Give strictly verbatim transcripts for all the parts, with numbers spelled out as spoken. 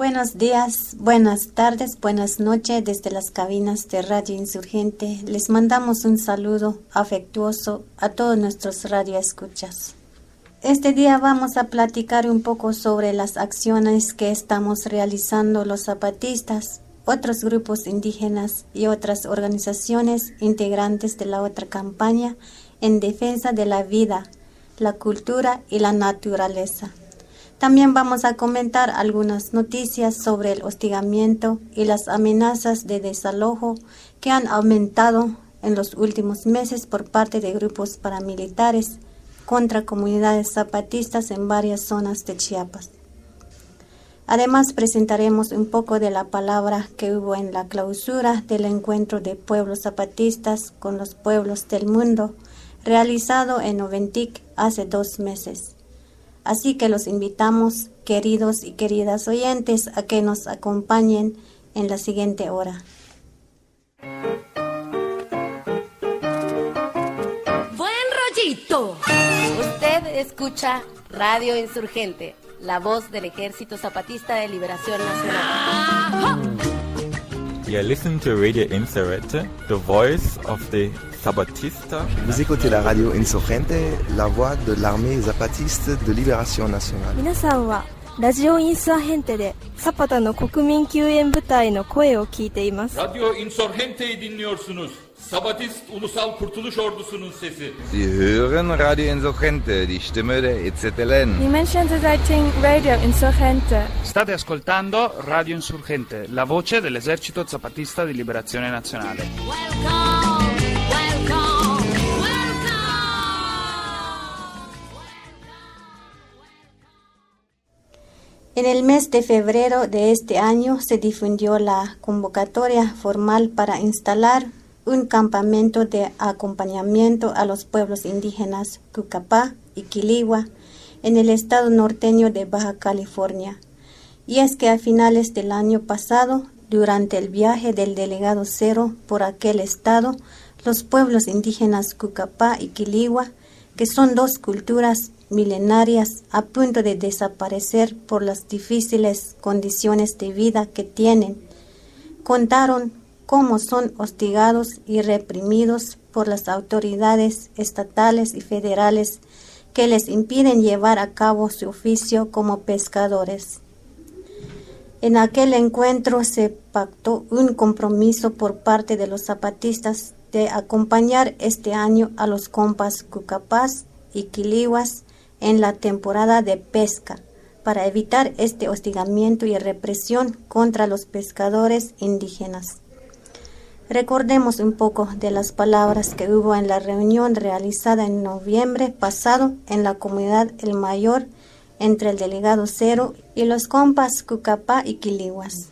Buenos días, buenas tardes, buenas noches desde las cabinas de Radio Insurgente. Les mandamos un saludo afectuoso a todos nuestros radioescuchas. Este día vamos a platicar un poco sobre las acciones que estamos realizando los zapatistas, otros grupos indígenas y otras organizaciones integrantes de la otra campaña en defensa de la vida, la cultura y la naturaleza. También vamos a comentar algunas noticias sobre el hostigamiento y las amenazas de desalojo que han aumentado en los últimos meses por parte de grupos paramilitares contra comunidades zapatistas en varias zonas de Chiapas. Además, presentaremos un poco de la palabra que hubo en la clausura del encuentro de pueblos zapatistas con los pueblos del mundo, realizado en Oventic hace dos meses. Así que los invitamos, queridos y queridas oyentes, a que nos acompañen en la siguiente hora. ¡Buen rollito! Usted escucha Radio Insurgente, la voz del Ejército Zapatista de Liberación Nacional. You listen to Radio Insurgente, the voice of the Zapatista. Vous écoutez la radio Insurgente, la voix de l'armée zapatiste de libération nationale. 皆さんはラジオインサーヘンテでサパタの国民救援部隊の声を聞いています。 Radyo Insurgente'yi dinliyorsunuz. Sabatist Ulusal Kurtuluş Ordusu'nun sesi. Sie hören Radio Insurgente, die Stimme der E Z L N. Die Menschen sind Radio Insurgente. State ascoltando Radio Insurgente, la voce dell'Esercito Zapatista di Liberazione Nazionale. Welcome, welcome, welcome. En el mes de febrero de este año se difundió la convocatoria formal para instalar un campamento de acompañamiento a los pueblos indígenas Cucapá y Quiligua en el estado norteño de Baja California. Y es que a finales del año pasado, durante el viaje del delegado Cero por aquel estado, los pueblos indígenas Cucapá y Quiligua, que son dos culturas milenarias a punto de desaparecer por las difíciles condiciones de vida que tienen, contaron cómo son hostigados y reprimidos por las autoridades estatales y federales que les impiden llevar a cabo su oficio como pescadores. En aquel encuentro se pactó un compromiso por parte de los zapatistas de acompañar este año a los compas Cucapás y Quiliguas en la temporada de pesca para evitar este hostigamiento y represión contra los pescadores indígenas. Recordemos un poco de las palabras que hubo en la reunión realizada en noviembre pasado en la comunidad El Mayor entre el delegado Cero y los compas Cucapá y Quiliguas.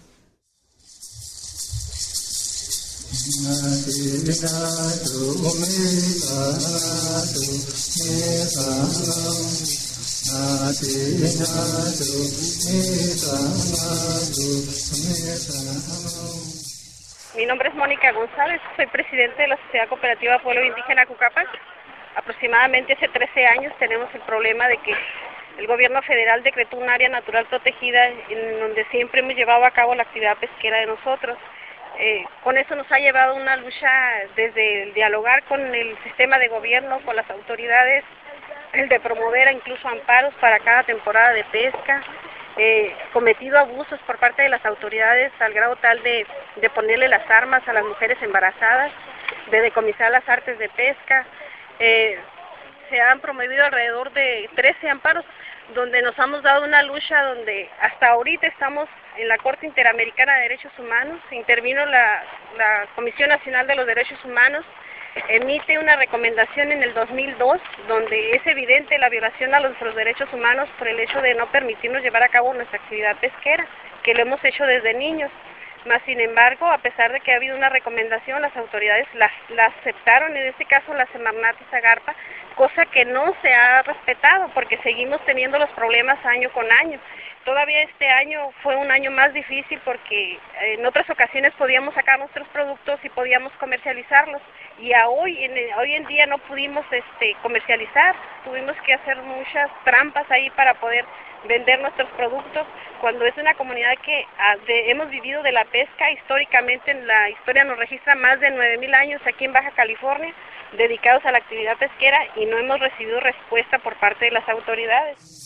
Mi nombre es Mónica González, soy presidente de la Sociedad Cooperativa Pueblo Indígena Cucapá. Aproximadamente hace trece años tenemos el problema de que el gobierno federal decretó un área natural protegida en donde siempre hemos llevado a cabo la actividad pesquera de nosotros. Eh, con eso nos ha llevado una lucha desde el dialogar con el sistema de gobierno, con las autoridades, el de promover incluso amparos para cada temporada de pesca. Eh, cometido abusos por parte de las autoridades al grado tal de, de ponerle las armas a las mujeres embarazadas, de decomisar las artes de pesca. Eh, se han promovido alrededor de trece amparos, donde nos hemos dado una lucha donde hasta ahorita estamos en la Corte Interamericana de Derechos Humanos. Intervino la, la Comisión Nacional de los Derechos Humanos, emite una recomendación en el dos mil dos donde es evidente la violación a nuestros derechos humanos por el hecho de no permitirnos llevar a cabo nuestra actividad pesquera, que lo hemos hecho desde niños. Mas, sin embargo, a pesar de que ha habido una recomendación, las autoridades la, la aceptaron, en este caso la Semarnat y Zagarpa, cosa que no se ha respetado porque seguimos teniendo los problemas año con año. Todavía este año fue un año más difícil porque en otras ocasiones podíamos sacar nuestros productos y podíamos comercializarlos, y a hoy, en, hoy en día no pudimos este, comercializar, tuvimos que hacer muchas trampas ahí para poder vender nuestros productos, cuando es una comunidad que ah, de, hemos vivido de la pesca. Históricamente en la historia nos registra más de nueve mil años aquí en Baja California dedicados a la actividad pesquera y no hemos recibido respuesta por parte de las autoridades.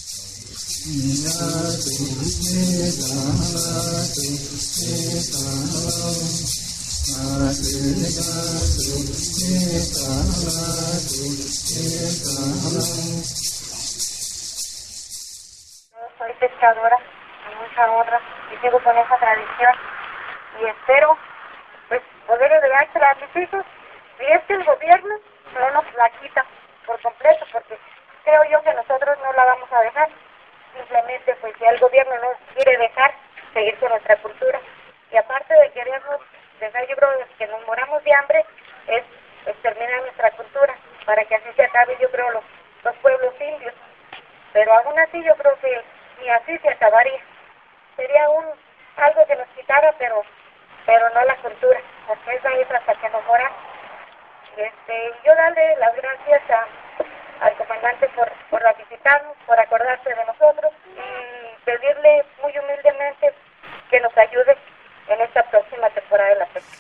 Soy pescadora, con mucha honra, y sigo con esa tradición y espero pues poder heredársela a mis hijos, y es que el gobierno no nos la quita por completo, porque creo yo que nosotros no la vamos a dejar, simplemente pues ya el gobierno no quiere dejar seguir con nuestra cultura, y aparte de querernos dejar, yo creo que nos moramos de hambre, es exterminar nuestra cultura, para que así se acabe, yo creo, los, los pueblos indios, pero aún así yo creo que ni así se acabaría. Sería un algo que nos quitara, pero pero no la cultura, porque esa es hasta que nos moramos. Este, yo darle las gracias a, al comandante por, por visitarnos, por acordarse de nosotros, y pedirle muy humildemente que nos ayude en esta próxima temporada de la pesca.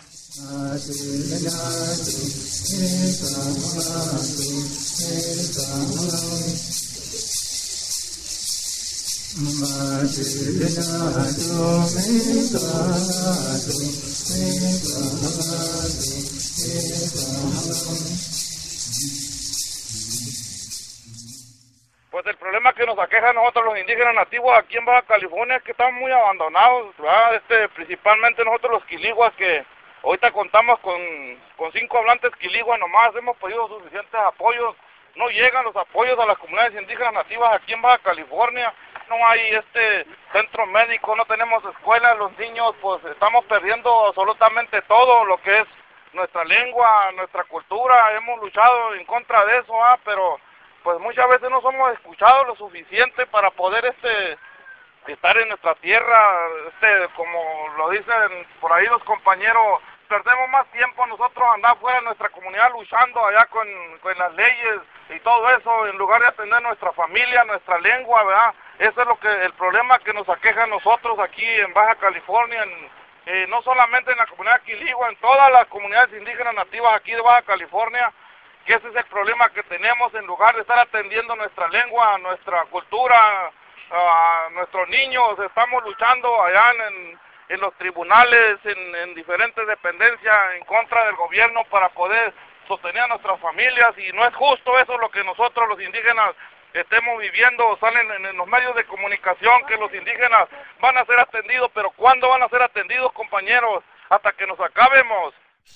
Pues el problema que nos aqueja a nosotros los indígenas nativos aquí en Baja California es que estamos muy abandonados, ¿verdad? Este, principalmente nosotros los quiliguas, que ahorita contamos con, con cinco hablantes quiliguas nomás, hemos pedido suficientes apoyos, no llegan los apoyos a las comunidades indígenas nativas aquí en Baja California, no hay este centro médico, no tenemos escuelas, los niños pues estamos perdiendo absolutamente todo lo que es nuestra lengua, nuestra cultura, hemos luchado en contra de eso, ¿ah? Pero pues muchas veces no somos escuchados lo suficiente para poder este estar en nuestra tierra, este como lo dicen por ahí los compañeros, perdemos más tiempo nosotros andar fuera de nuestra comunidad luchando allá con, con las leyes y todo eso, en lugar de atender nuestra familia, nuestra lengua, ¿verdad? Ese es lo que el problema que nos aqueja a nosotros aquí en Baja California, en, eh, no solamente en la comunidad quiligua, en todas las comunidades indígenas nativas aquí de Baja California, que ese es el problema que tenemos, en lugar de estar atendiendo nuestra lengua, nuestra cultura, a nuestros niños, estamos luchando allá en, en los tribunales, en, en diferentes dependencias en contra del gobierno para poder sostener a nuestras familias, y no es justo eso lo que nosotros los indígenas estemos viviendo. Salen en, en los medios de comunicación que los indígenas van a ser atendidos, pero ¿cuándo van a ser atendidos, compañeros? Hasta que nos acabemos.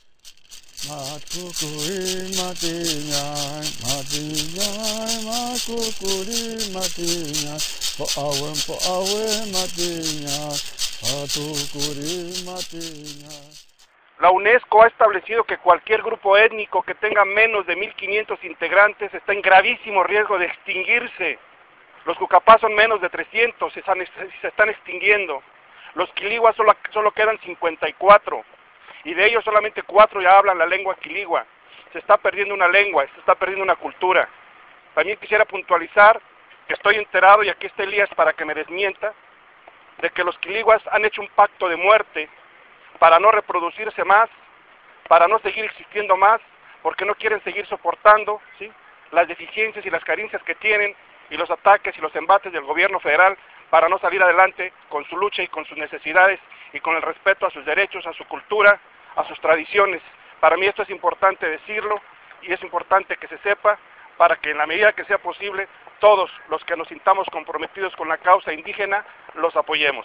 La UNESCO ha establecido que cualquier grupo étnico que tenga menos de mil quinientos integrantes está en gravísimo riesgo de extinguirse. Los Cucapás son menos de trescientos, se están, se están extinguiendo. Los quiliguas solo, solo quedan cincuenta y cuatro, y de ellos solamente cuatro ya hablan la lengua quiligua. Se está perdiendo una lengua, se está perdiendo una cultura. También quisiera puntualizar que estoy enterado, y aquí está Elías para que me desmienta, de que los quiliguas han hecho un pacto de muerte para no reproducirse más, para no seguir existiendo más, porque no quieren seguir soportando, ¿sí?, las deficiencias y las carencias que tienen, y los ataques y los embates del gobierno federal, para no salir adelante con su lucha y con sus necesidades, y con el respeto a sus derechos, a su cultura, a sus tradiciones. Para mí esto es importante decirlo, y es importante que se sepa, para que en la medida que sea posible, todos los que nos sintamos comprometidos con la causa indígena, los apoyemos.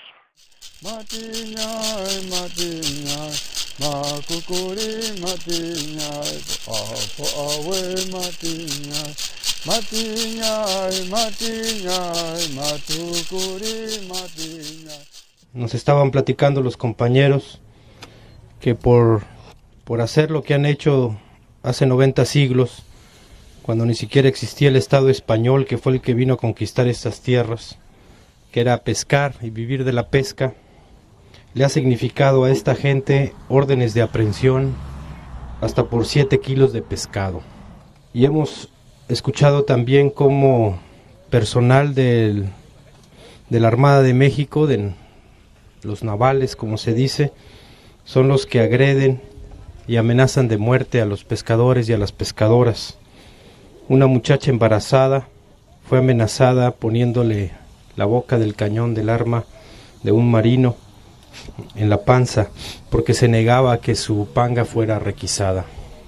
Nos estaban platicando los compañeros que por, por hacer lo que han hecho hace noventa siglos, cuando ni siquiera existía el Estado español, que fue el que vino a conquistar estas tierras, que era pescar y vivir de la pesca, le ha significado a esta gente órdenes de aprehensión hasta por siete kilos de pescado. Y hemos escuchado también cómo personal del de la Armada de México, de los navales, como se dice, son los que agreden y amenazan de muerte a los pescadores y a las pescadoras. Una muchacha embarazada fue amenazada poniéndole la boca del cañón del arma de un marino en la panza porque se negaba a que su panga fuera requisada.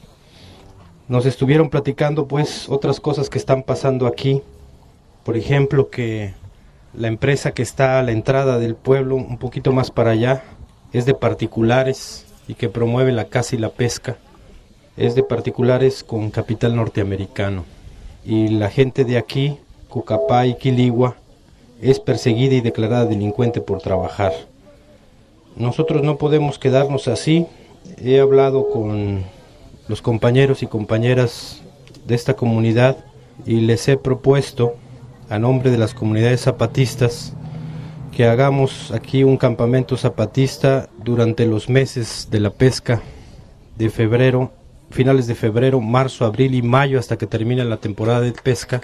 Nos estuvieron platicando pues otras cosas que están pasando aquí, por ejemplo que la empresa que está a la entrada del pueblo, un poquito más para allá, es de particulares y que promueve la caza y la pesca. Es de particulares con capital norteamericano. Y la gente de aquí, Cucapá y Quiligua, es perseguida y declarada delincuente por trabajar. Nosotros no podemos quedarnos así. He hablado con los compañeros y compañeras de esta comunidad y les he propuesto, a nombre de las comunidades zapatistas, que hagamos aquí un campamento zapatista durante los meses de la pesca de febrero, finales de febrero, marzo, abril y mayo, hasta que termine la temporada de pesca,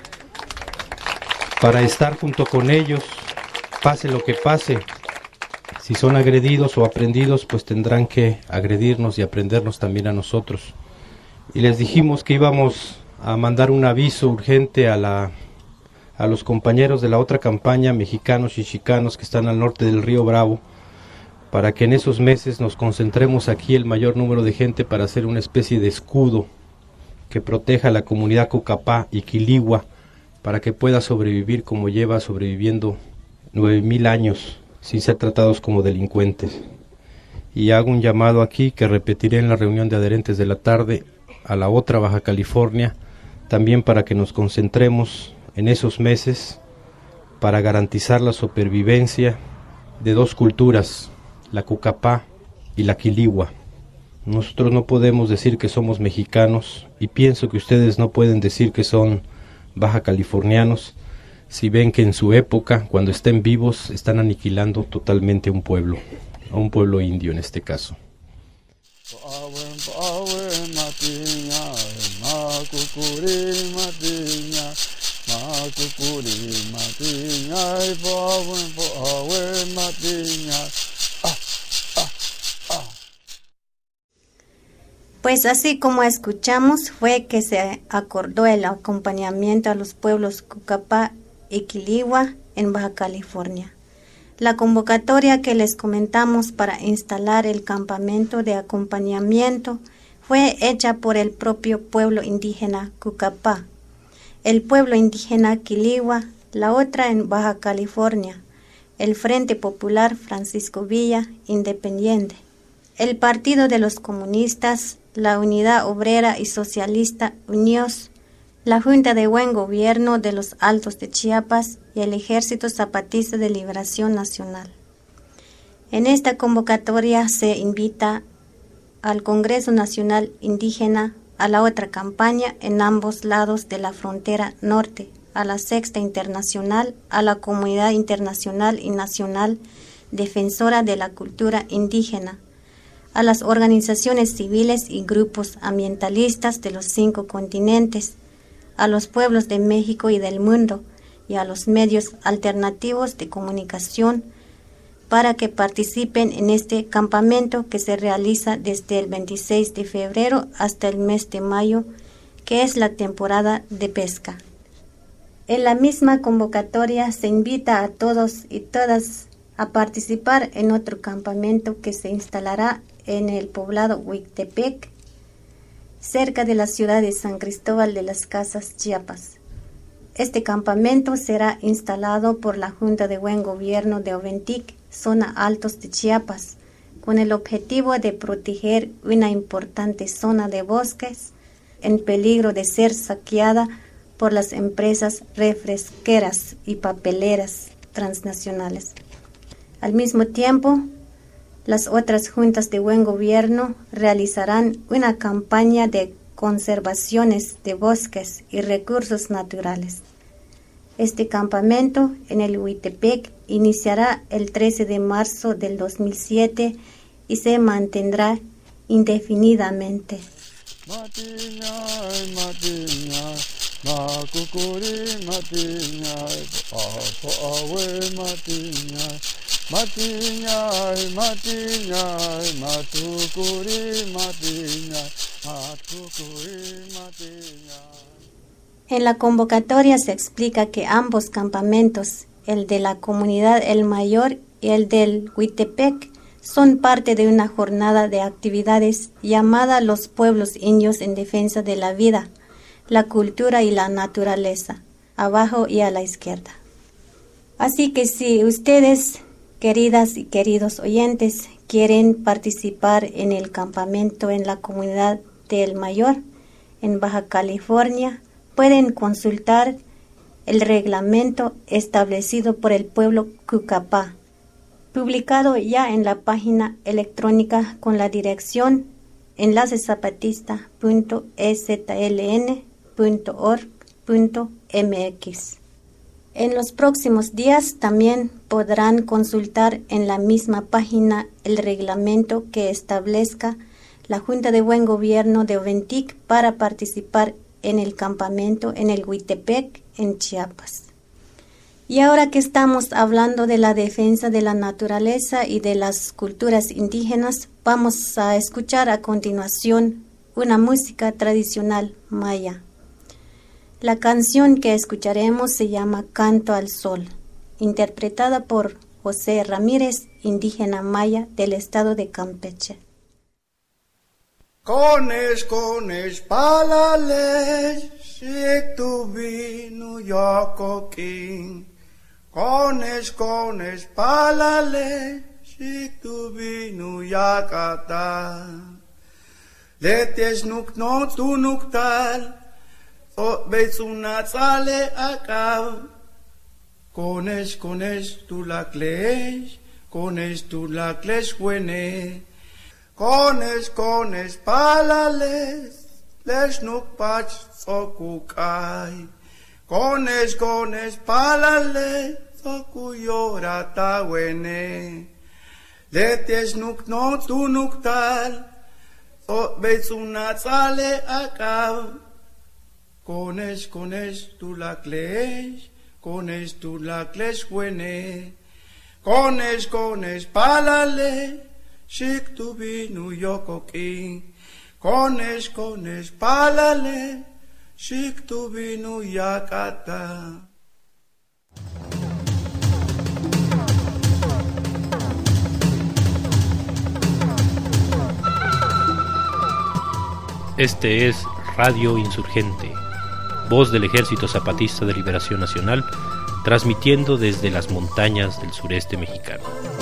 para estar junto con ellos, pase lo que pase. Si son agredidos o aprendidos, pues tendrán que agredirnos y aprendernos también a nosotros. Y les dijimos que íbamos a mandar un aviso urgente a la a los compañeros de la otra campaña, mexicanos y chicanos que están al norte del río Bravo, para que en esos meses nos concentremos aquí el mayor número de gente para hacer una especie de escudo que proteja a la comunidad Cucapá y Quiligua para que pueda sobrevivir como lleva sobreviviendo nueve mil años sin ser tratados como delincuentes. Y hago un llamado aquí que repetiré en la reunión de adherentes de la tarde a la otra Baja California, también para que nos concentremos en esos meses para garantizar la supervivencia de dos culturas, la Cucapá y la Quiligua. Nosotros no podemos decir que somos mexicanos y pienso que ustedes no pueden decir que son baja californianos si ven que en su época, cuando estén vivos, están aniquilando totalmente a un pueblo, a un pueblo indio en este caso. Pues así como escuchamos, fue que se acordó el acompañamiento a los pueblos Cucapá y Quiligua en Baja California. La convocatoria que les comentamos para instalar el campamento de acompañamiento fue hecha por el propio pueblo indígena Cucapá, el pueblo indígena Quiligua, la otra en Baja California, el Frente Popular Francisco Villa Independiente, el Partido de los Comunistas, la Unidad Obrera y Socialista Uniós, la Junta de Buen Gobierno de los Altos de Chiapas y el Ejército Zapatista de Liberación Nacional. En esta convocatoria se invita al Congreso Nacional Indígena, a la otra campaña en ambos lados de la frontera norte, a la Sexta Internacional, a la comunidad internacional y nacional defensora de la cultura indígena, a las organizaciones civiles y grupos ambientalistas de los cinco continentes, a los pueblos de México y del mundo, y a los medios alternativos de comunicación para que participen en este campamento que se realiza desde el veintiséis de febrero hasta el mes de mayo, que es la temporada de pesca. En la misma convocatoria se invita a todos y todas a participar en otro campamento que se instalará en el poblado Huitepec, cerca de la ciudad de San Cristóbal de las Casas, Chiapas. Este campamento será instalado por la Junta de Buen Gobierno de Oventic, zona Altos de Chiapas, con el objetivo de proteger una importante zona de bosques en peligro de ser saqueada por las empresas refresqueras y papeleras transnacionales. Al mismo tiempo, las otras juntas de buen gobierno realizarán una campaña de conservaciones de bosques y recursos naturales. Este campamento en el Huitepec iniciará el trece de marzo del dos mil siete y se mantendrá indefinidamente. Makukuri matiñay, apo awe matiñay, matiñay, matiñay, matukuri matiñay, matukuri matiñay. En la convocatoria se explica que ambos campamentos, el de la comunidad El Mayor y el del Huitepec, son parte de una jornada de actividades llamada Los Pueblos Indios en Defensa de la Vida, la Cultura y la Naturaleza, abajo y a la izquierda. Así que si ustedes, queridas y queridos oyentes, quieren participar en el campamento en la comunidad de El Mayor, en Baja California, pueden consultar el reglamento establecido por el pueblo Cucapá, publicado ya en la página electrónica con la dirección enlace zapatista punto e z l n punto org punto m x. En los próximos días también podrán consultar en la misma página el reglamento que establezca la Junta de Buen Gobierno de Oventic para participar en el campamento en el Huitepec, en Chiapas. Y ahora que estamos hablando de la defensa de la naturaleza y de las culturas indígenas, vamos a escuchar a continuación una música tradicional maya. La canción que escucharemos se llama Canto al Sol, interpretada por José Ramírez, indígena maya del estado de Campeche. Cones, cones, palale, si tu vino yoko king. Cones, cones, palale, si tu vino yakata. Letes nuk no tu nuk tal, o bezuna sale akav. Cones, cones, tu la klesh, cones, tu la klesh wene. Cones, cones, palales, les nuk pach sokukay. Cones, cones, palales, sokuyora wene. Letes nuk no tu nuk tal, o bezuna sale akav. Cones, cones, tu la klesh, cones, tu la klesh wene. Cones, cones, palales, Shik tu vinu yoko king, cones, cones, palale, shik tu vinu yakata. Este es Radio Insurgente, voz del Ejército Zapatista de Liberación Nacional, transmitiendo desde las montañas del sureste mexicano.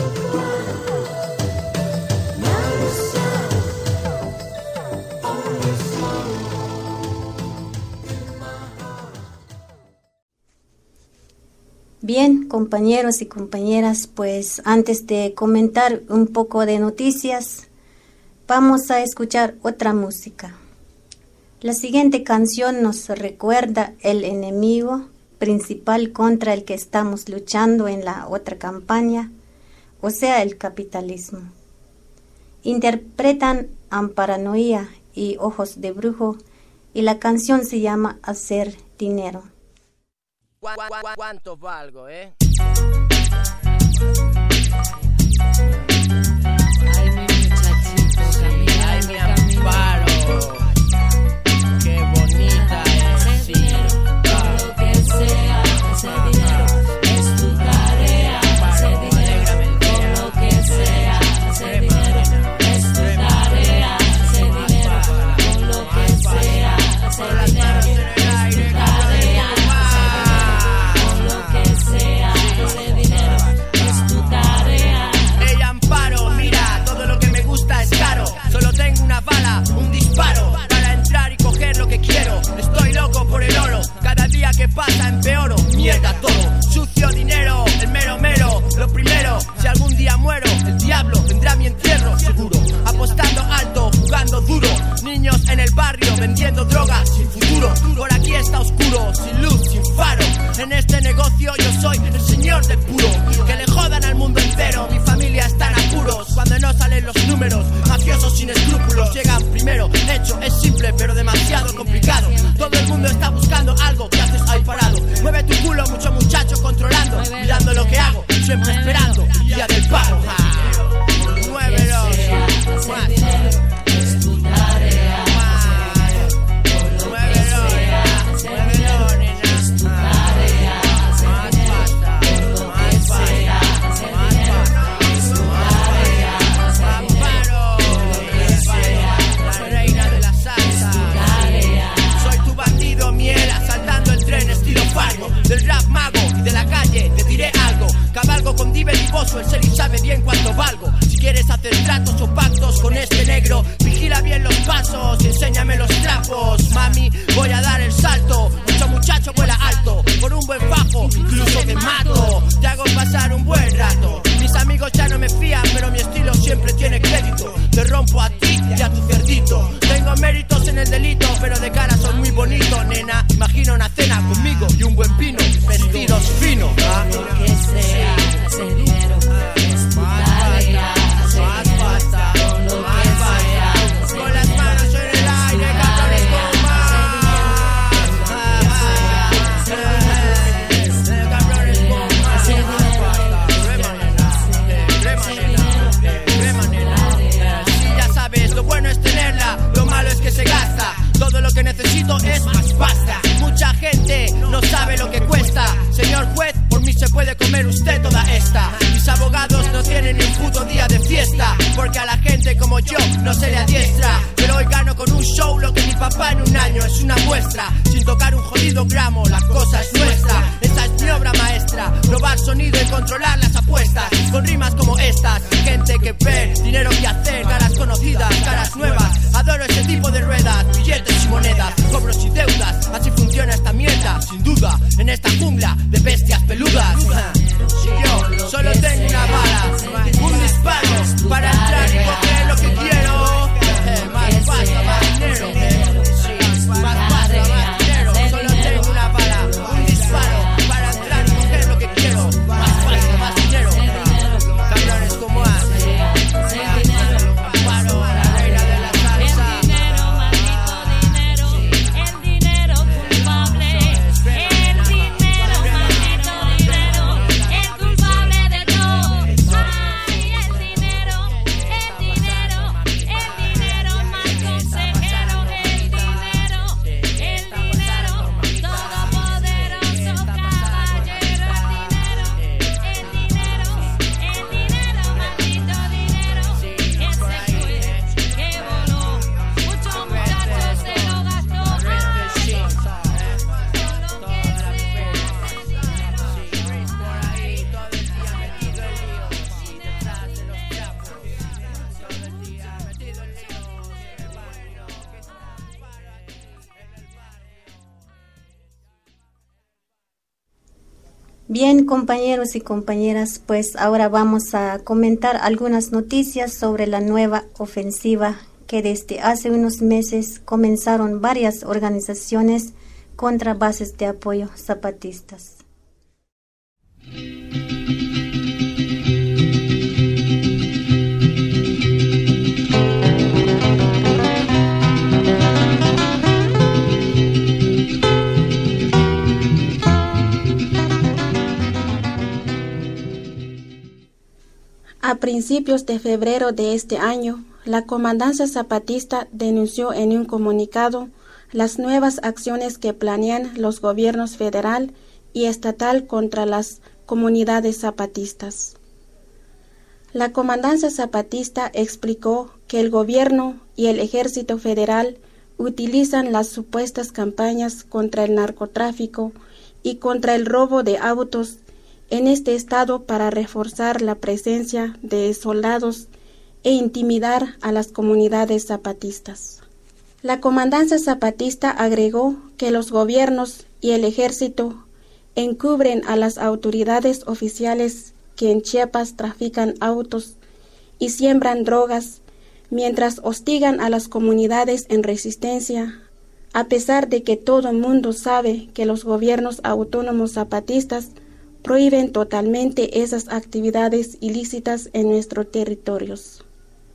Bien, compañeros y compañeras, pues antes de comentar un poco de noticias, vamos a escuchar otra música. La siguiente canción nos recuerda el enemigo principal contra el que estamos luchando en la otra campaña, o sea, el capitalismo. Interpretan Amparanoia y Ojos de Brujo, y la canción se llama Hacer Dinero. ¿Cuánto valgo, eh? Ay, mi muchachito, camina, ay, mi amparo. Qué bonita es, sí. Con lo que sea, hacer dinero es tu tarea. Hacer dinero, con lo que sea, hacer dinero es tu tarea. Hacer dinero, con lo que sea, hacer dinero es tu tarea. Sea, ese dinero es tu sin tocar un jodido gramo. La cosa es nuestra, esta es mi obra maestra. Probar sonido y controlar las apuestas con rimas como estas. Gente que ve, dinero que hacer, caras conocidas, caras nuevas. Adoro ese tipo de ruedas, billetes y monedas, cobros y deudas. Así funciona esta mierda, sin duda, en esta jungla de bestias peludas. Y yo solo tengo una bala, un disparo para entrar y coger lo que quiero. Eh, más pasta, más dinero. Sí, más pasta, más dinero. Solo tengo una bala, un disparo para entrar y coger lo que quiero. Más pasta, más dinero. Cabrones como hace. Paro, la reina de la salsa. El dinero, maldito dinero. El dinero culpable. El dinero, maldito dinero. El culpable de todo. Ay, el dinero, el dinero, el dinero, mal consejero. El dinero, el dinero, todopoderoso caballero. El dinero, el dinero, el dinero, maldito dinero. Que se fue, que voló. Muchos muchachos se lo gastó. Ay, todo lo que Bien, compañeros y compañeras, pues ahora vamos a comentar algunas noticias sobre la nueva ofensiva que desde hace unos meses comenzaron varias organizaciones contra bases de apoyo zapatistas. A principios de febrero de este año, la Comandancia Zapatista denunció en un comunicado las nuevas acciones que planean los gobiernos federal y estatal contra las comunidades zapatistas. La Comandancia Zapatista explicó que el gobierno y el Ejército Federal utilizan las supuestas campañas contra el narcotráfico y contra el robo de autos en este estado para reforzar la presencia de soldados e intimidar a las comunidades zapatistas. La Comandancia Zapatista agregó que los gobiernos y el ejército encubren a las autoridades oficiales que en Chiapas trafican autos y siembran drogas, mientras hostigan a las comunidades en resistencia, a pesar de que todo el mundo sabe que los gobiernos autónomos zapatistas prohíben totalmente esas actividades ilícitas en nuestros territorios.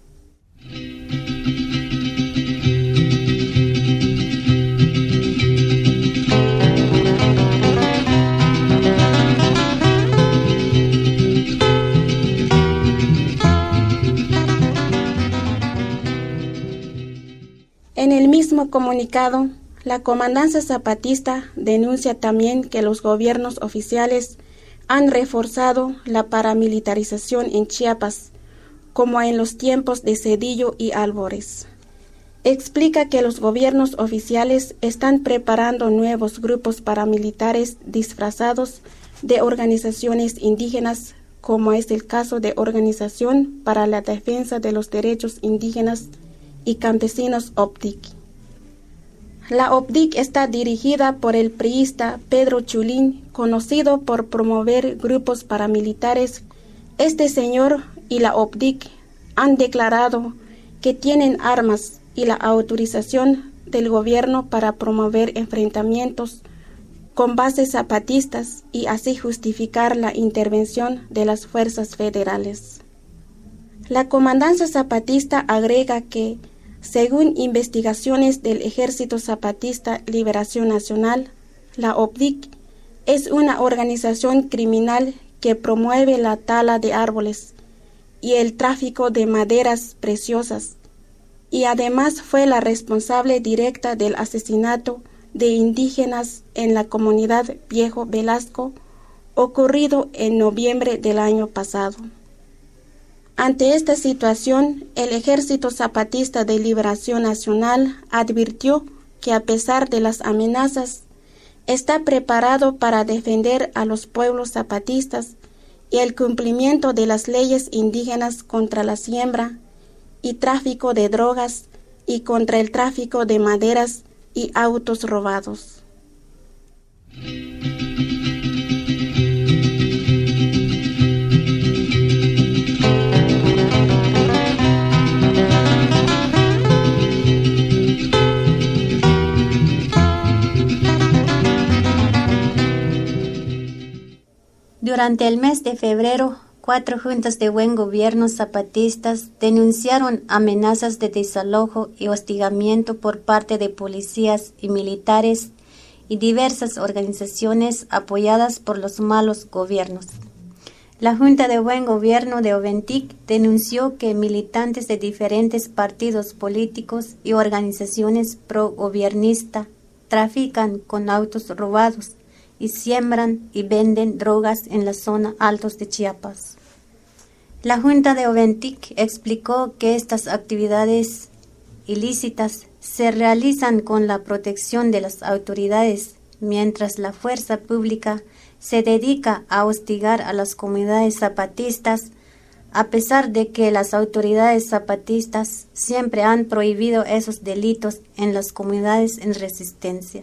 En el mismo comunicado, la Comandancia Zapatista denuncia también que los gobiernos oficiales han reforzado la paramilitarización en Chiapas, como en los tiempos de Zedillo y Álvarez. Explica que los gobiernos oficiales están preparando nuevos grupos paramilitares disfrazados de organizaciones indígenas, como es el caso de Organización para la Defensa de los Derechos Indígenas y Campesinos O P D I C. La O P D I C está dirigida por el priista Pedro Chulín, conocido por promover grupos paramilitares. Este señor y la O P D I C han declarado que tienen armas y la autorización del gobierno para promover enfrentamientos con bases zapatistas y así justificar la intervención de las fuerzas federales. La Comandancia Zapatista agrega que, según investigaciones del Ejército Zapatista Liberación Nacional, la O P D I C es una organización criminal que promueve la tala de árboles y el tráfico de maderas preciosas, y además fue la responsable directa del asesinato de indígenas en la comunidad Viejo Velasco, ocurrido en noviembre del año pasado. Ante esta situación, el Ejército Zapatista de Liberación Nacional advirtió que a pesar de las amenazas, está preparado para defender a los pueblos zapatistas y el cumplimiento de las leyes indígenas contra la siembra y tráfico de drogas y contra el tráfico de maderas y autos robados. Durante el mes de febrero, cuatro juntas de buen gobierno zapatistas denunciaron amenazas de desalojo y hostigamiento por parte de policías y militares y diversas organizaciones apoyadas por los malos gobiernos. La Junta de Buen Gobierno de Oventic denunció que militantes de diferentes partidos políticos y organizaciones pro-gobiernistas trafican con autos robados y siembran y venden drogas en la zona altos de Chiapas. La Junta de Oventic explicó que estas actividades ilícitas se realizan con la protección de las autoridades, mientras la fuerza pública se dedica a hostigar a las comunidades zapatistas, a pesar de que las autoridades zapatistas siempre han prohibido esos delitos en las comunidades en resistencia.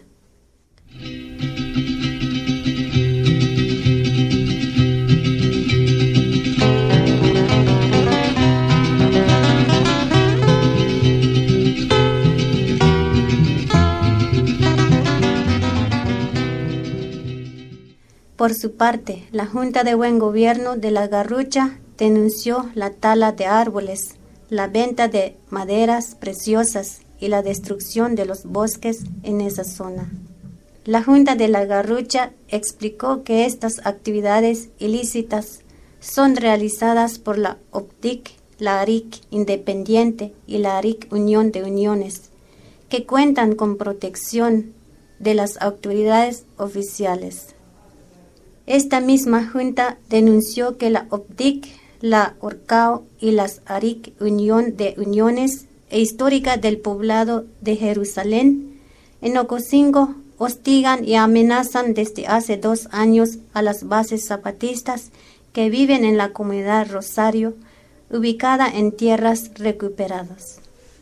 Por su parte, la Junta de Buen Gobierno de La Garrucha denunció la tala de árboles, la venta de maderas preciosas y la destrucción de los bosques en esa zona. La Junta de La Garrucha explicó que estas actividades ilícitas son realizadas por la O P D I C, la A R I C Independiente y la A R I C Unión de Uniones, que cuentan con protección de las autoridades oficiales. Esta misma junta denunció que la O P D I C, la O R C A O y las A R I C Unión de Uniones e Histórica del Poblado de Jerusalén en Ocosingo hostigan y amenazan desde hace dos años a las bases zapatistas que viven en la comunidad Rosario, ubicada en tierras recuperadas.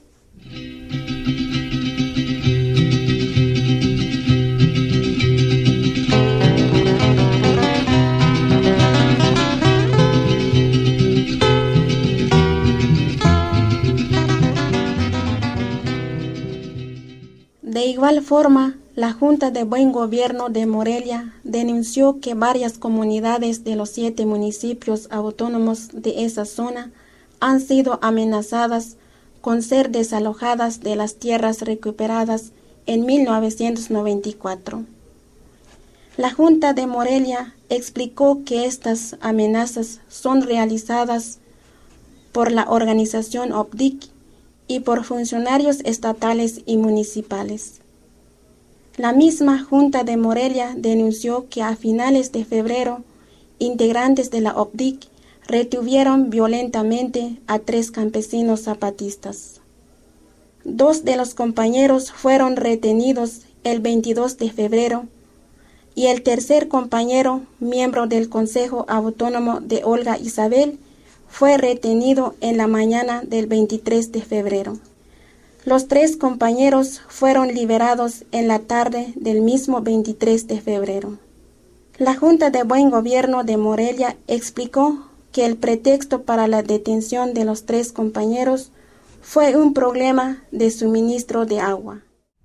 De igual forma, la Junta de Buen Gobierno de Morelia denunció que varias comunidades de los siete municipios autónomos de esa zona han sido amenazadas con ser desalojadas de las tierras recuperadas en mil novecientos noventa y cuatro. La Junta de Morelia explicó que estas amenazas son realizadas por la organización O P D I C y por funcionarios estatales y municipales. La misma Junta de Morelia denunció que a finales de febrero, integrantes de la O P D I C retuvieron violentamente a tres campesinos zapatistas. Dos de los compañeros fueron retenidos el veintidós de febrero y el tercer compañero, miembro del Consejo Autónomo de Olga Isabel, fue retenido en la mañana del veintitrés de febrero. Los tres compañeros fueron liberados en la tarde del mismo veintitrés de febrero. La Junta de Buen Gobierno de Morelia explicó que el pretexto para la detención de los tres compañeros fue un problema de suministro de agua.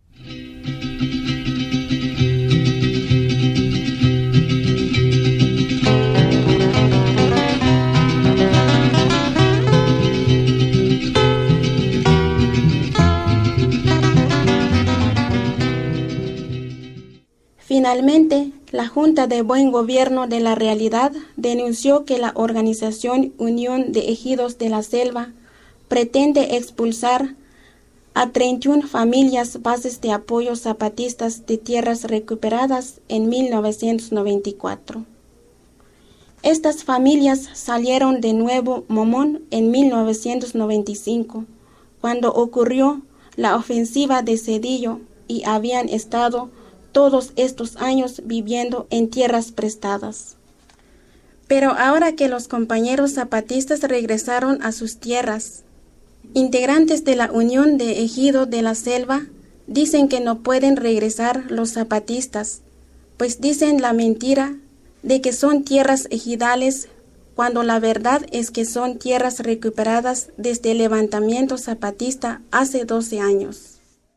Finalmente, la Junta de Buen Gobierno de la Realidad denunció que la organización Unión de Ejidos de la Selva pretende expulsar a treinta y una familias bases de apoyo zapatistas de tierras recuperadas en mil novecientos noventa y cuatro. Estas familias salieron de Nuevo Momón en mil novecientos noventa y cinco, cuando ocurrió la ofensiva de Cedillo y habían estado todos estos años viviendo en tierras prestadas. Pero ahora que los compañeros zapatistas regresaron a sus tierras, integrantes de la Unión de Ejido de la Selva dicen que no pueden regresar los zapatistas, pues dicen la mentira de que son tierras ejidales, cuando la verdad es que son tierras recuperadas desde el levantamiento zapatista hace doce años.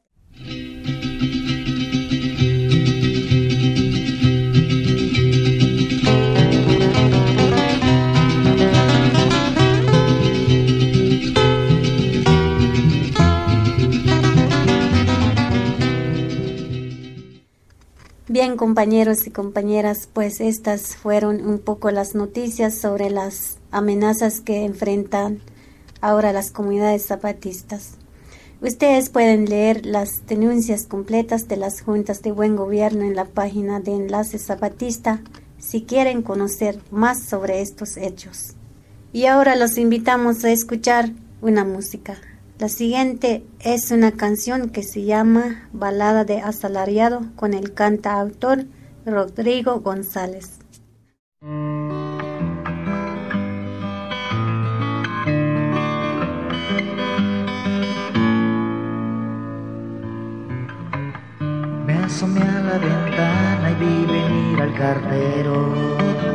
Bien, compañeros y compañeras, pues estas fueron un poco las noticias sobre las amenazas que enfrentan ahora las comunidades zapatistas. Ustedes pueden leer las denuncias completas de las juntas de buen gobierno en la página de Enlace Zapatista si quieren conocer más sobre estos hechos. Y ahora los invitamos a escuchar una música. La siguiente es una canción que se llama Balada de Asalariado con el cantautor Rodrigo González. Me asomé a la ventana y vi venir al cartero.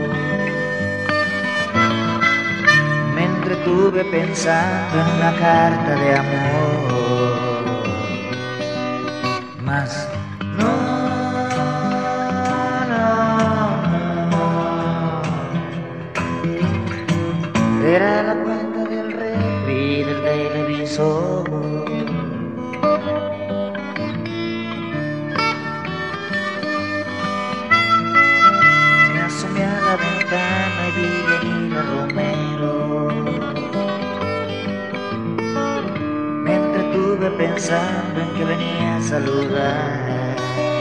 Me entretuve pensando en la carta de amor, mas no, no, no. Era la cuenta del refri del televisor. Me asomé a la ventana y vi venir a Romero. Pensando en que venía a saludar,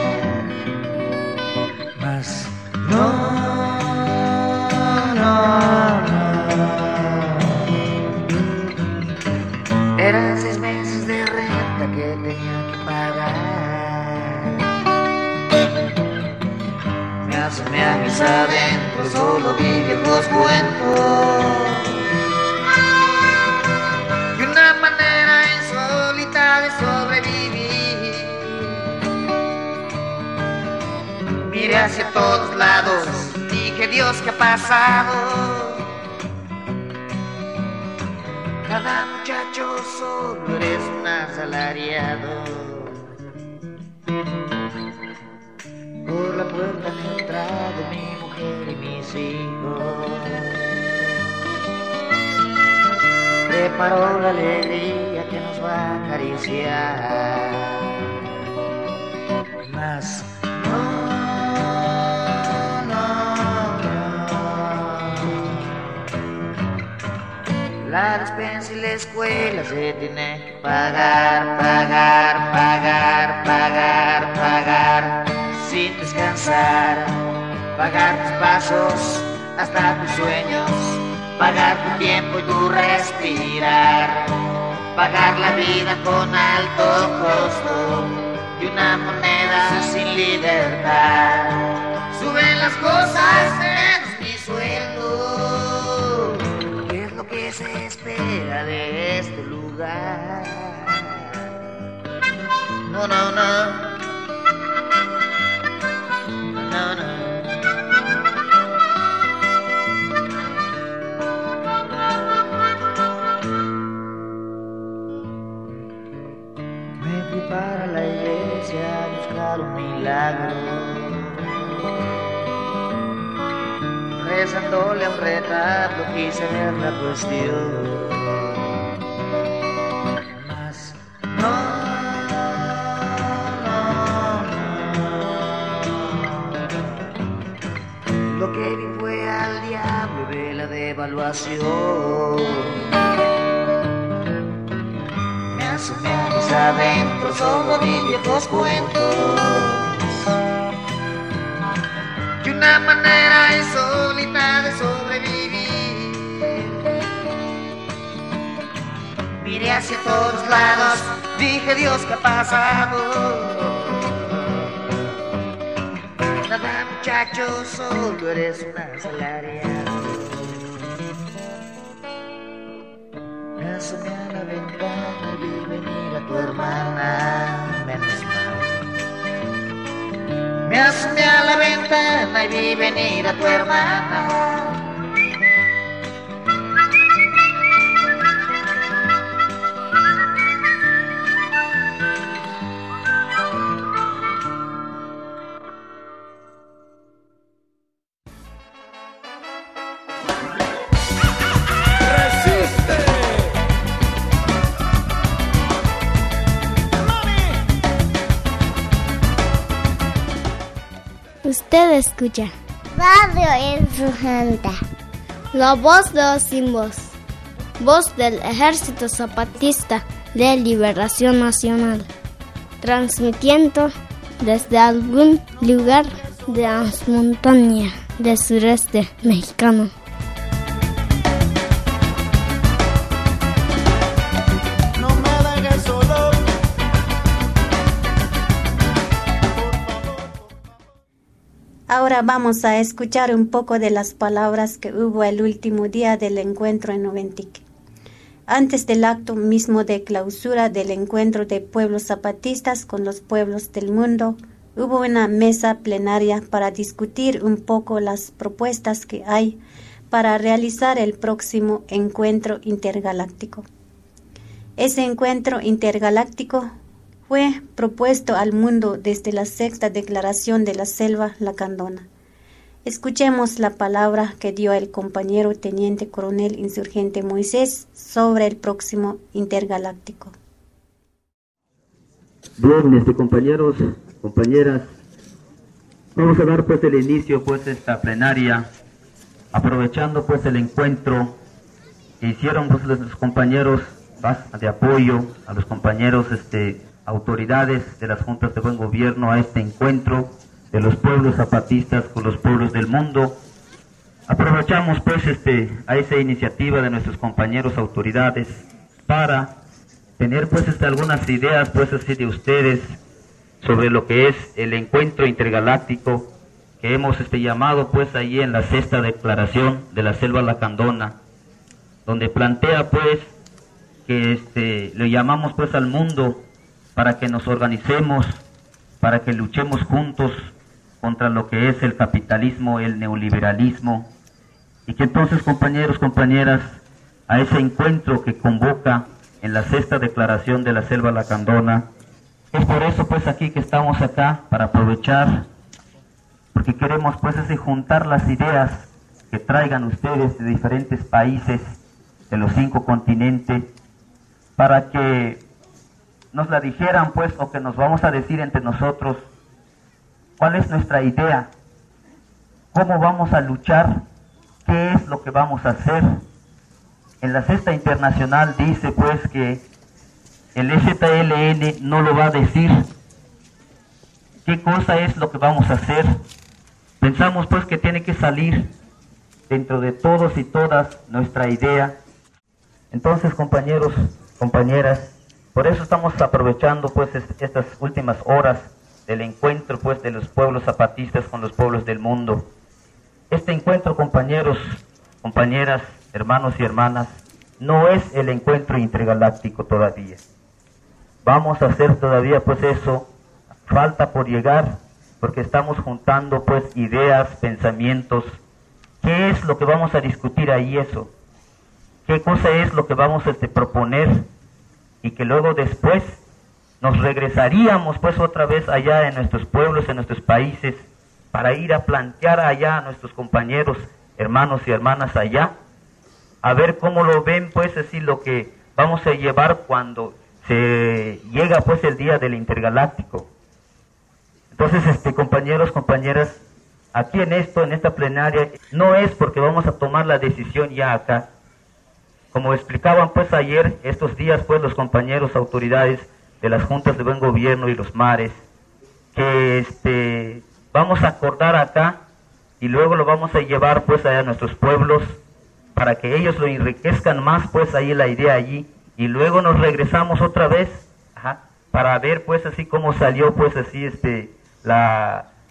mas no, no, no. Eran seis meses de renta que tenía que pagar. Me asomé a mis adentros, solo vi viejos cuentos y una manera de sobrevivir. Miré hacia todos lados, dije Dios, ¿qué ha pasado? Cada muchacho solo eres un asalariado. Por la puerta han entrado mi mujer y mis hijos. Preparó la alegría que nos va a acariciar, mas no, no, no. La despensa y la escuela se tienen que pagar, pagar, pagar, pagar, pagar, sin descansar, pagar tus pasos hasta tus sueños, pagar tu tiempo y tu respirar, pagar la vida con alto costo y una moneda sin libertad. Suben las cosas menos mi sueldo. ¿Qué es lo que se espera de este lugar? No, no, no. No, no. Para la iglesia a buscar un milagro, rezándole a un retablo quise ver la cuestión, mas no, no, no. Lo que vi fue al diablo de la devaluación. Asomé a mis adentros, solo vi viejos cuentos y una manera insólita de sobrevivir. Miré hacia todos lados, dije Dios, ¿qué ha pasado? Nada muchacho, solo eres una asalariada. Me asomé a la ventana y vi venir a tu hermana, menos mal. Me asomé a la ventana y vi venir a tu hermana. Usted escucha Radio Insurgente, la voz de los sin voz, voz del Ejército Zapatista de Liberación Nacional, transmitiendo desde algún lugar de las montañas del sureste mexicano. Ahora vamos a escuchar un poco de las palabras que hubo el último día del encuentro en Oventique. Antes del acto mismo de clausura del encuentro de pueblos zapatistas con los pueblos del mundo, hubo una mesa plenaria para discutir un poco las propuestas que hay para realizar el próximo encuentro intergaláctico. Ese encuentro intergaláctico fue propuesto al mundo desde la sexta declaración de la Selva Lacandona. Escuchemos la palabra que dio el compañero teniente coronel insurgente Moisés sobre el próximo intergaláctico. Bien, este, compañeros, compañeras, vamos a dar pues el inicio pues esta plenaria, aprovechando pues el encuentro que hicieron pues los compañeros de apoyo a los compañeros este autoridades de las juntas de buen gobierno a este encuentro de los pueblos zapatistas con los pueblos del mundo. Aprovechamos pues este a esa iniciativa de nuestros compañeros autoridades para tener pues este, algunas ideas pues así de ustedes sobre lo que es el encuentro intergaláctico que hemos este llamado pues ahí en la sexta declaración de la Selva Lacandona, donde plantea pues que este le llamamos pues al mundo para que nos organicemos, para que luchemos juntos contra lo que es el capitalismo, el neoliberalismo, y que entonces, compañeros, compañeras, a ese encuentro que convoca en la sexta declaración de la Selva Lacandona, es por eso pues aquí que estamos acá, para aprovechar, porque queremos pues ese juntar las ideas que traigan ustedes de diferentes países, de los cinco continentes, para que nos la dijeran pues, o que nos vamos a decir entre nosotros, cuál es nuestra idea, cómo vamos a luchar, qué es lo que vamos a hacer. En la sexta internacional dice pues que el E Z L N no lo va a decir, qué cosa es lo que vamos a hacer. Pensamos pues que tiene que salir dentro de todos y todas nuestra idea. Entonces, compañeros, compañeras, por eso estamos aprovechando pues estas últimas horas del encuentro pues de los pueblos zapatistas con los pueblos del mundo. Este encuentro, compañeros, compañeras, hermanos y hermanas, no es el encuentro intergaláctico todavía. Vamos a hacer todavía pues eso, falta por llegar, porque estamos juntando pues ideas, pensamientos. ¿Qué es lo que vamos a discutir ahí eso? ¿Qué cosa es lo que vamos a este, proponer? Y que luego después nos regresaríamos pues otra vez allá en nuestros pueblos, en nuestros países, para ir a plantear allá a nuestros compañeros, hermanos y hermanas allá, a ver cómo lo ven pues así lo que vamos a llevar cuando se llega pues el día del intergaláctico. Entonces, este compañeros, compañeras, aquí en esto, en esta plenaria, no es porque vamos a tomar la decisión ya acá. Como explicaban pues ayer, estos días pues los compañeros autoridades de las juntas de buen gobierno y los mares, que este vamos a acordar acá y luego lo vamos a llevar pues allá a nuestros pueblos para que ellos lo enriquezcan más pues ahí la idea allí, y luego nos regresamos otra vez ajá, para ver pues así cómo salió pues así este la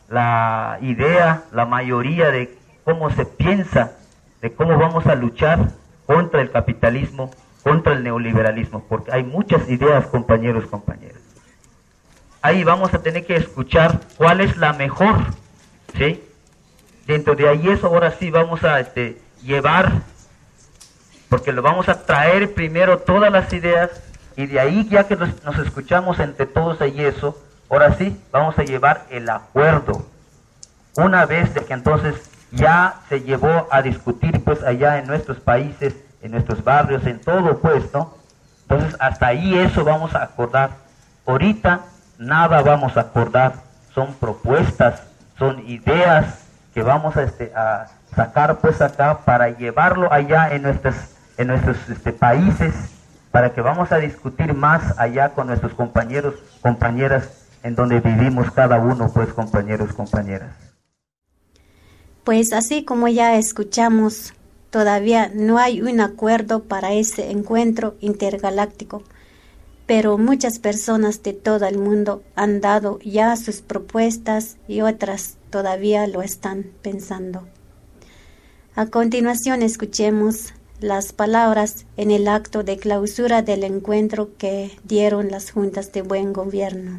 la idea, la mayoría de cómo se piensa, de cómo vamos a luchar contra el capitalismo, contra el neoliberalismo, porque hay muchas ideas, compañeros, compañeras. Ahí vamos a tener que escuchar cuál es la mejor, ¿sí? Dentro de ahí eso, ahora sí vamos a este, llevar, porque lo vamos a traer primero todas las ideas, y de ahí ya que nos, nos escuchamos entre todos ahí eso, ahora sí vamos a llevar el acuerdo. Una vez de que entonces ya se llevó a discutir pues allá en nuestros países, en nuestros barrios, en todo pues, ¿no? Entonces hasta ahí eso vamos a acordar. Ahorita nada vamos a acordar, son propuestas, son ideas que vamos a, este, a sacar pues acá para llevarlo allá en nuestros, en nuestros este, países, para que vamos a discutir más allá con nuestros compañeros, compañeras, en donde vivimos cada uno pues, compañeros, compañeras. Pues así como ya escuchamos, todavía no hay un acuerdo para ese encuentro intergaláctico, pero muchas personas de todo el mundo han dado ya sus propuestas y otras todavía lo están pensando. A continuación escuchemos las palabras en el acto de clausura del encuentro que dieron las juntas de buen gobierno.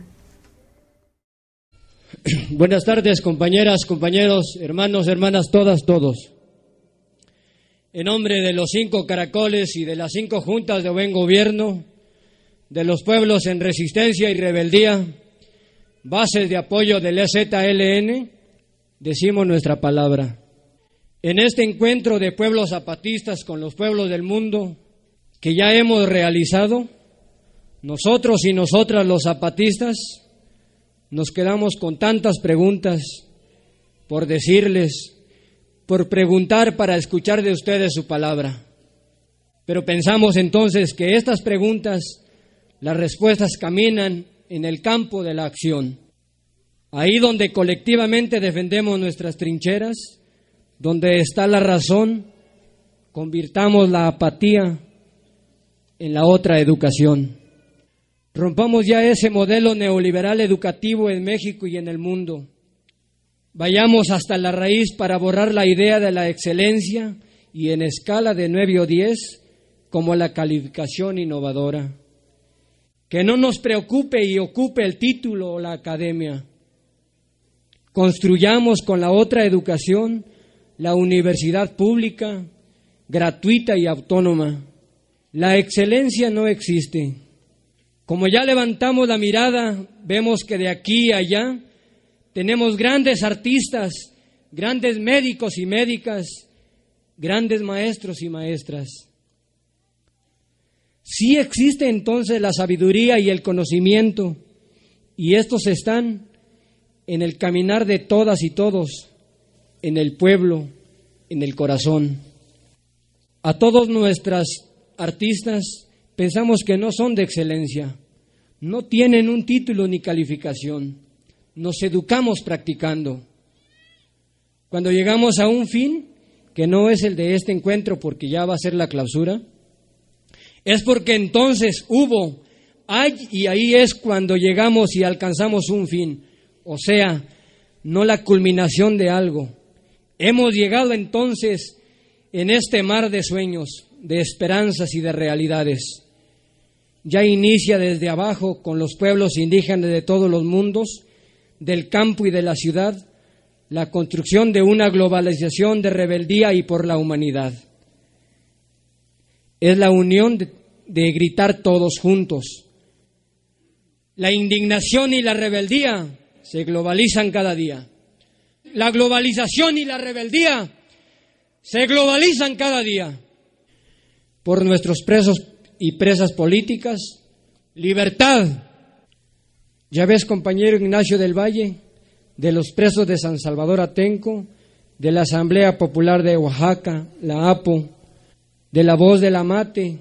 Buenas tardes, compañeras, compañeros, hermanos, hermanas, todas, todos. En nombre de los cinco caracoles y de las cinco juntas de buen gobierno, de los pueblos en resistencia y rebeldía, bases de apoyo del E Z L N, decimos nuestra palabra. En este encuentro de pueblos zapatistas con los pueblos del mundo que ya hemos realizado, nosotros y nosotras los zapatistas nos quedamos con tantas preguntas por decirles, por preguntar para escuchar de ustedes su palabra. Pero pensamos entonces que estas preguntas, las respuestas caminan en el campo de la acción. Ahí donde colectivamente defendemos nuestras trincheras, donde está la razón, convirtamos la apatía en la otra educación. Rompamos ya ese modelo neoliberal educativo en México y en el mundo. Vayamos hasta la raíz para borrar la idea de la excelencia y en escala de nueve o diez como la calificación innovadora. Que no nos preocupe y ocupe el título o la academia. Construyamos con la otra educación la universidad pública, gratuita y autónoma. La excelencia no existe. Como ya levantamos la mirada, vemos que de aquí a allá tenemos grandes artistas, grandes médicos y médicas, grandes maestros y maestras. Sí existe entonces la sabiduría y el conocimiento, y estos están en el caminar de todas y todos, en el pueblo, en el corazón. A todos nuestras artistas pensamos que no son de excelencia, no tienen un título ni calificación, nos educamos practicando. Cuando llegamos a un fin, que no es el de este encuentro porque ya va a ser la clausura, es porque entonces hubo, hay y ahí es cuando llegamos y alcanzamos un fin, o sea, no la culminación de algo. Hemos llegado entonces en este mar de sueños, de esperanzas y de realidades. Ya inicia desde abajo con los pueblos indígenas de todos los mundos, del campo y de la ciudad, la construcción de una globalización de rebeldía y por la humanidad. Es la unión de, de gritar todos juntos. La indignación y la rebeldía se globalizan cada día. La globalización y la rebeldía se globalizan cada día. Por nuestros presos y presas políticas, libertad. Ya ves, compañero Ignacio del Valle, de los presos de San Salvador Atenco, de la Asamblea Popular de Oaxaca, la A P O, de la Voz de la Mate,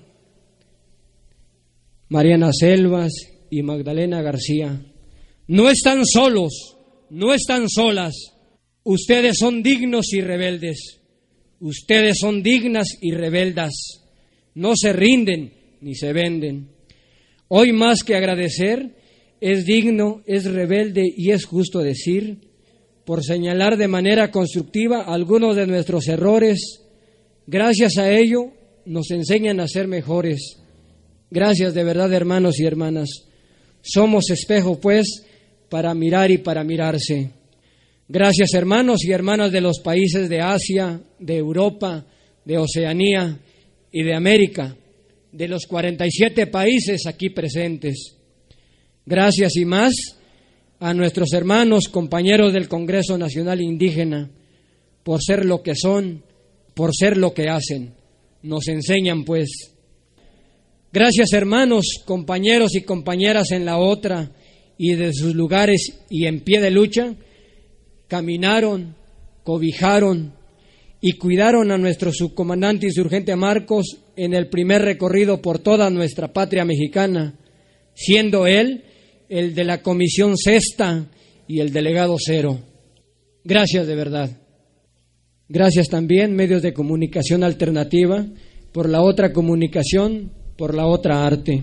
Mariana Selvas y Magdalena García. No están solos, no están solas. Ustedes son dignos y rebeldes. Ustedes son dignas y rebeldas. No se rinden ni se venden. Hoy más que agradecer, es digno, es rebelde y es justo decir, por señalar de manera constructiva algunos de nuestros errores. Gracias a ello nos enseñan a ser mejores. Gracias de verdad, hermanos y hermanas. Somos espejo, pues, para mirar y para mirarse. Gracias, hermanos y hermanas de los países de Asia, de Europa, de Oceanía y de América, de los cuarenta y siete países aquí presentes. Gracias y más a nuestros hermanos, compañeros del Congreso Nacional Indígena, por ser lo que son, por ser lo que hacen. Nos enseñan, pues. Gracias, hermanos, compañeros y compañeras en la otra y de sus lugares y en pie de lucha, caminaron, cobijaron y cuidaron a nuestro subcomandante insurgente Marcos en el primer recorrido por toda nuestra patria mexicana, siendo él el de la Comisión Sexta y el delegado Cero. Gracias de verdad. Gracias también, medios de comunicación alternativa, por la otra comunicación, por la otra arte.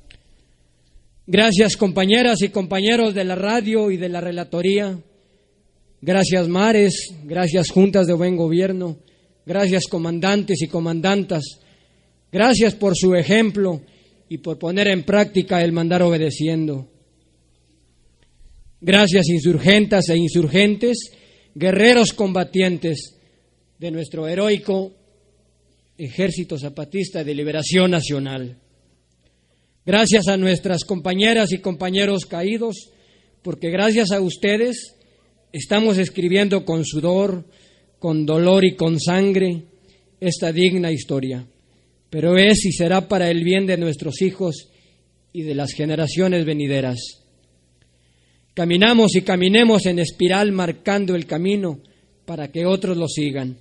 Gracias, compañeras y compañeros de la radio y de la relatoría. Gracias, mares, gracias, juntas de buen gobierno, gracias, comandantes y comandantas. Gracias por su ejemplo y por poner en práctica el mandar obedeciendo. Gracias, insurgentas e insurgentes, guerreros combatientes de nuestro heroico Ejército Zapatista de Liberación Nacional. Gracias a nuestras compañeras y compañeros caídos, porque gracias a ustedes estamos escribiendo con sudor, con dolor y con sangre esta digna historia, pero es y será para el bien de nuestros hijos y de las generaciones venideras. Caminamos y caminemos en espiral marcando el camino para que otros lo sigan.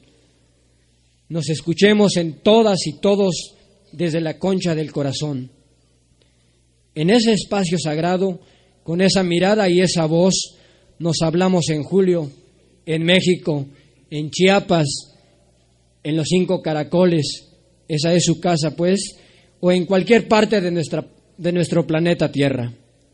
Nos escuchemos en todas y todos desde la concha del corazón. En ese espacio sagrado, con esa mirada y esa voz, nos hablamos en julio, en México, en Chiapas, en los cinco caracoles, esa es su casa pues, o en cualquier parte de, nuestra, de nuestro planeta Tierra.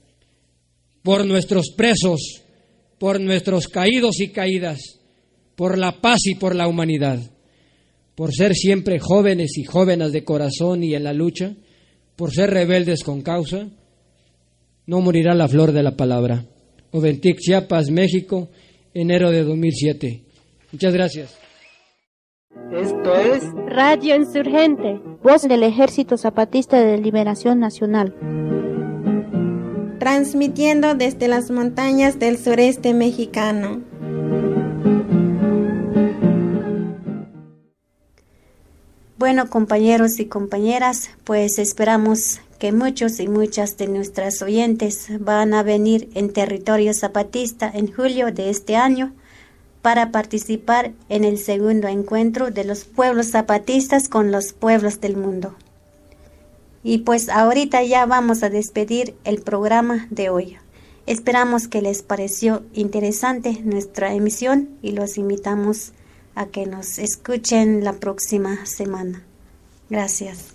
Por nuestros presos, por nuestros caídos y caídas, por la paz y por la humanidad, por ser siempre jóvenes y jóvenes de corazón y en la lucha, por ser rebeldes con causa, no morirá la flor de la palabra. Oventic, Chiapas, México, enero de dos mil siete. Muchas gracias. Esto es Radio Insurgente, voz del Ejército Zapatista de Liberación Nacional. Transmitiendo desde las montañas del sureste mexicano. Bueno, compañeros y compañeras, pues esperamos que muchos y muchas de nuestras oyentes van a venir en territorio zapatista en julio de este año para participar en el segundo encuentro de los pueblos zapatistas con los pueblos del mundo. Y pues ahorita ya vamos a despedir el programa de hoy. Esperamos que les pareció interesante nuestra emisión y los invitamos a que nos escuchen la próxima semana. Gracias.